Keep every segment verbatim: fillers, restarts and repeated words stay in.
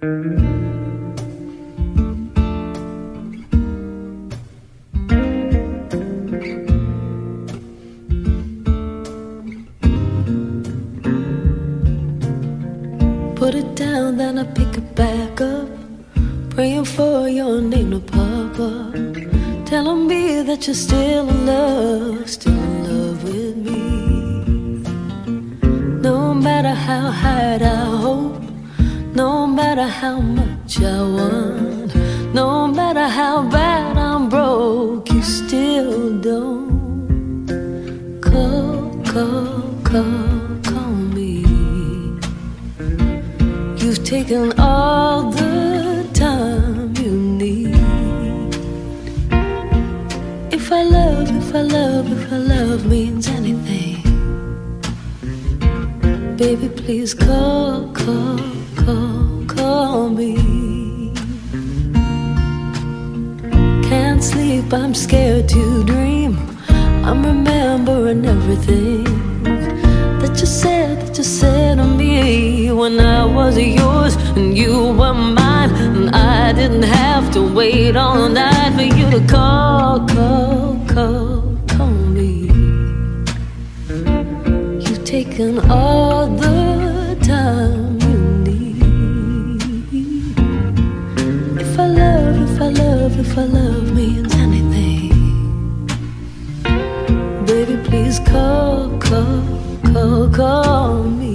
Put it down, then I pick it back up, praying for your name to pop up, telling me that you're still in love, still in love with me. No matter how hard I hope, no matter how much I want, no matter how bad I'm broke, you still don't call, call, call, call me. You've taken all the time you need. If I love, if I love, if I love means anything, baby, please call, call, call, call me. Can't sleep, I'm scared to dream. I'm remembering everything that you said, that you said to me when I was yours and you were mine, and I didn't have to wait all night for you to call, call, call, call me. You've taken all the time you need. If I love, if I love, if I love means anything, baby, please call, call, call, call me.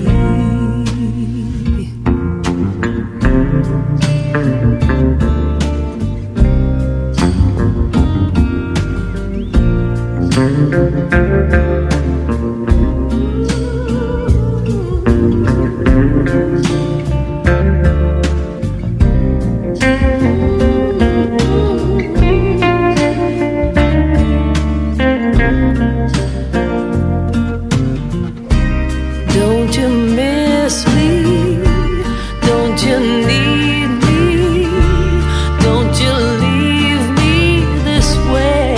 Don't you miss me? Don't you need me? Don't you leave me this way?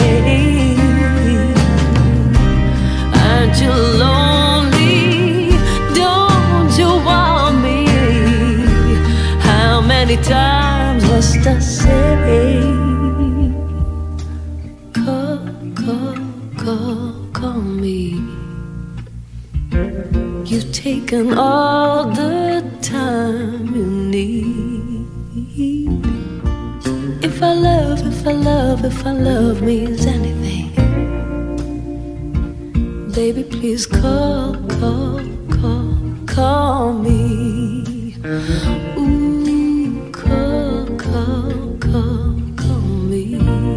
Aren't you lonely? Don't you want me? How many times must I say? Call, call, call, call me. You've taken all the time you need. If I love, if I love, if I love means anything, baby, please call, call, call, call me. Ooh, call, call, call, call me.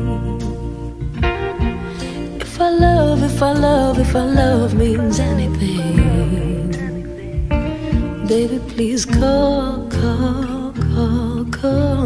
If I love, if I love, if I love means anything, baby, please call, call, call, call